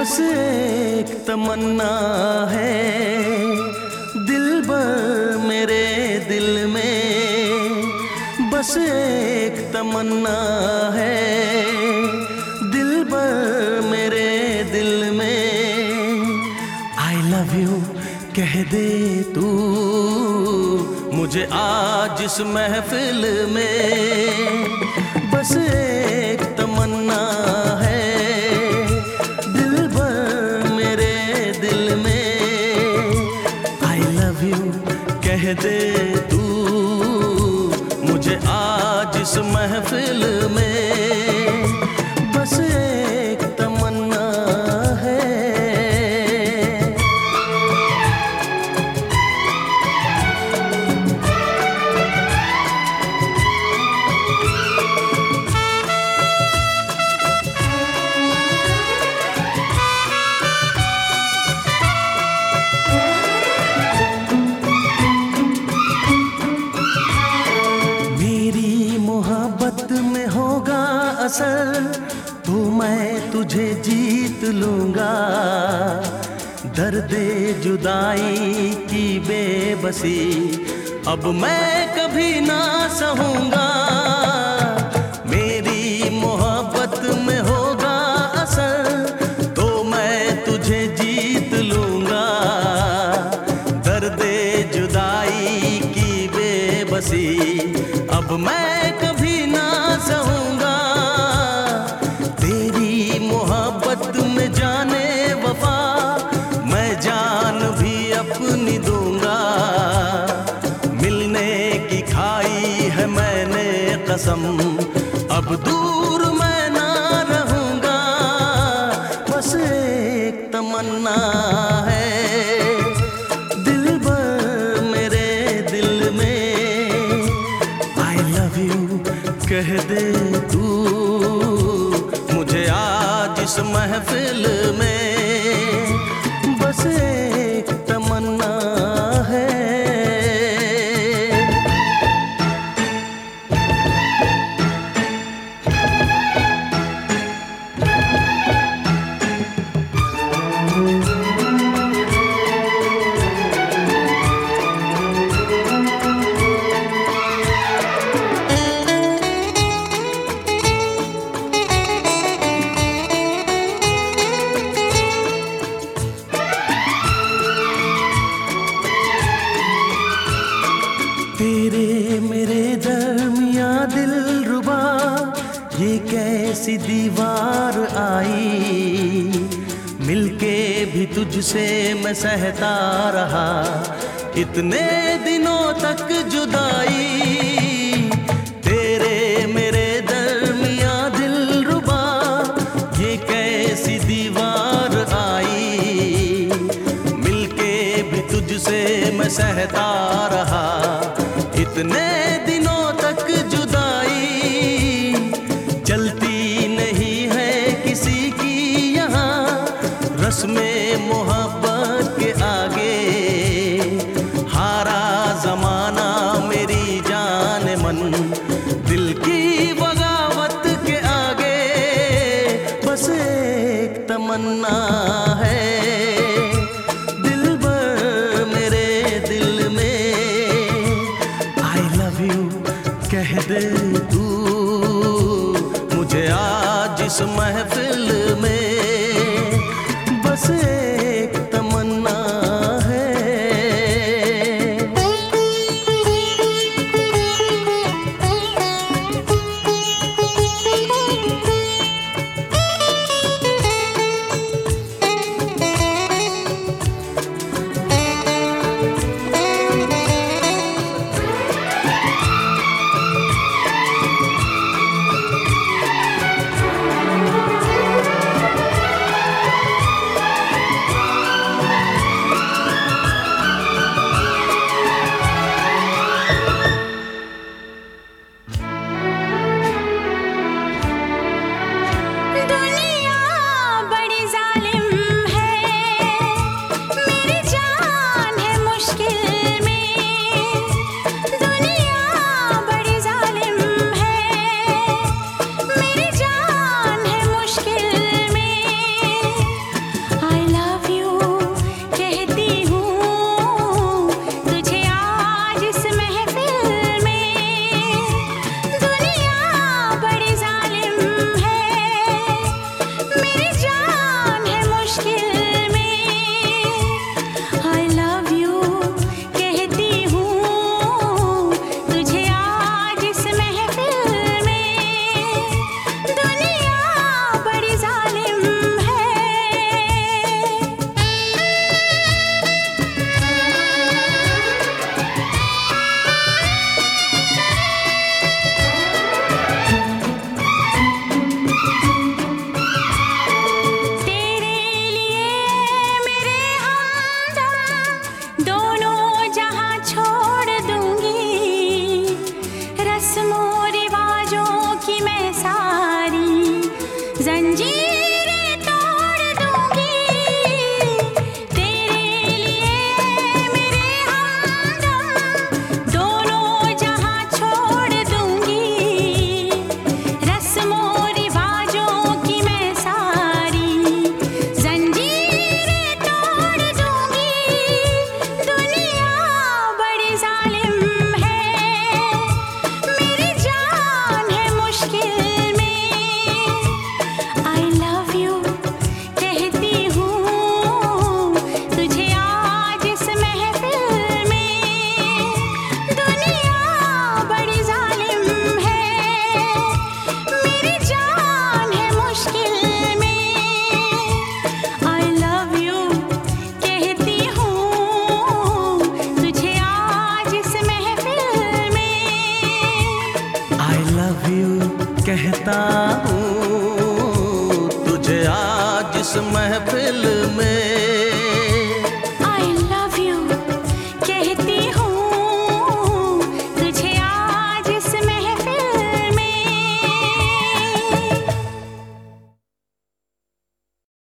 बस एक तमन्ना है दिलबर मेरे दिल में, बस एक तमन्ना है दिलबर मेरे दिल में। आई लव यू कह दे तू मुझे आज इस महफिल में, बस एक तमन्ना है दिलबर मेरे दिल में। आई लव यू कह दे तू मुझे आज इस महफिल में, बस एक तमन्ना है। में होगा असर तो मैं तुझे जीत लूंगा, दर्दे जुदाई की बेबसी अब मैं कभी ना सहूंगा। मेरी मोहब्बत में होगा असर तो मैं तुझे जीत लूंगा, दर्दे जुदाई की बेबसी अब मैं कभी ना सहूंगा। तेरी मोहब्बत में जाने वफा मैं जान भी अपनी दूंगा, मिलने की खाई है मैंने कसम अब दूर मैं ना रहूंगा। बस एक तमन्ना है दिलबर मेरे दिल में। आई लव यू कह दे तू मुझे आज इस महफिल में, बस एक तमन्ना है। तेरे मेरे दरमिया दिलरुबा ये कैसी दीवार आई, मिलके भी तुझसे मैं सहता रहा इतने दिनों तक जुदाई। तेरे मेरे दरमिया दिलरुबा ये कैसी दीवार आई, मिलके भी तुझसे मैं सहता रहा इतने दिनों तक जुदाई। चलती नहीं है किसी की यहाँ रस्में मोहब्बत के आगे, हारा जमाना मेरी जान मन दिल की बगावत के आगे। बस एक तमन्ना है दिलबर मेरे दिल में। आई लव यू कह दे तू मुझे आज इस महफिल में, बस एक तमन्ना है। इस महफिल में।